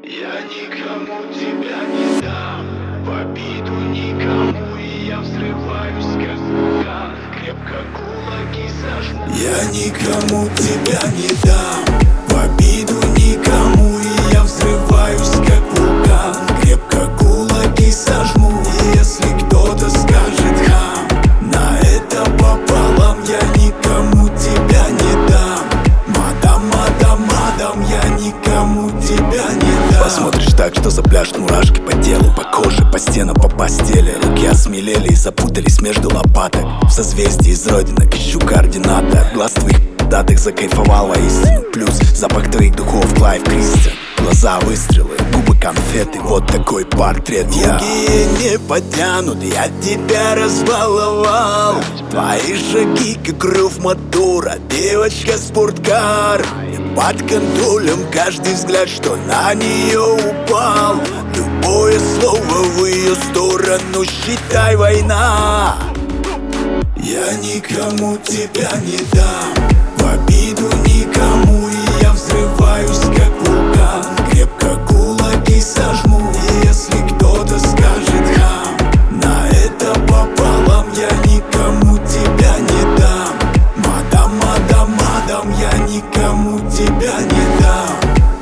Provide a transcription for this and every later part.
Я никому тебя не дам, в обиду никому, и я взрываюсь как вулкан, крепко кулаки сожму. Я никому тебя не дам, в обиду никому, и я взрываюсь как вулкан, крепко кулаки сожму. И если кто-то скажет хам, на это пополам, я никому тебя не дам. Мадам, я никому тебя не дам. Посмотришь так, что запляшут мурашки по телу, по коже, по стенам, по постели. Руки осмелели и запутались между лопаток. В созвездии из родинок ищу координаты. От глаз твоих датых закайфовал воистину. Плюс запах твоих духов, Клайв Кристиан. Глаза выстрелы, губы конфеты, вот такой портрет. Другие не потянут, я тебя разбаловал. Твои шаги, как рев мотора, девочка спорткар. И под контролем каждый взгляд, что на нее упал. Любое слово в ее сторону, считай, война. Я никому тебя не дам, в обиду никому, и я взрываюсь как вулкан, крепко кулаки сожму. И если кто-то скажет хам, на это пополам, я никому тебя не дам. Мадам, я никому тебя не дам.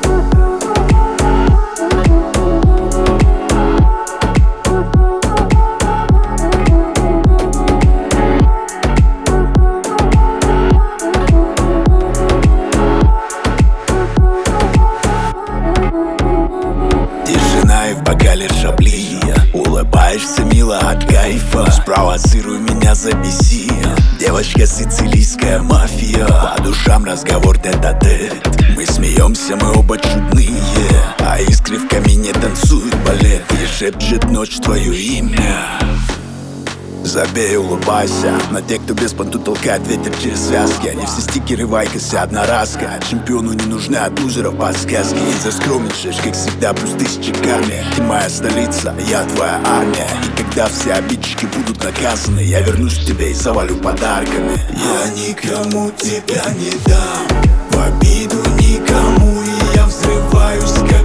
Тишина и в бокале шабли. Улыбаешься мило от кайфа, спровоцируй меня, забеси. Девочка сицилийская мафия, по душам разговор тет-а-тет. Мы смеемся, мы оба чудные, а искры в камине танцуют балет. И шепчет ночь твое имя. Забей, улыбайся на тех, кто без понту толкает ветер через связки. Они все стикеры, вайкосы, одноразка. Чемпиону не нужны от лузеров подсказки. И заскромничаешь, как всегда, плюс 1000 карме. Ты моя столица, я твоя армия. И когда все обидчики будут наказаны, я вернусь к тебе и завалю подарками. Я никому тебя не дам, в обиду никому, и я взрываюсь как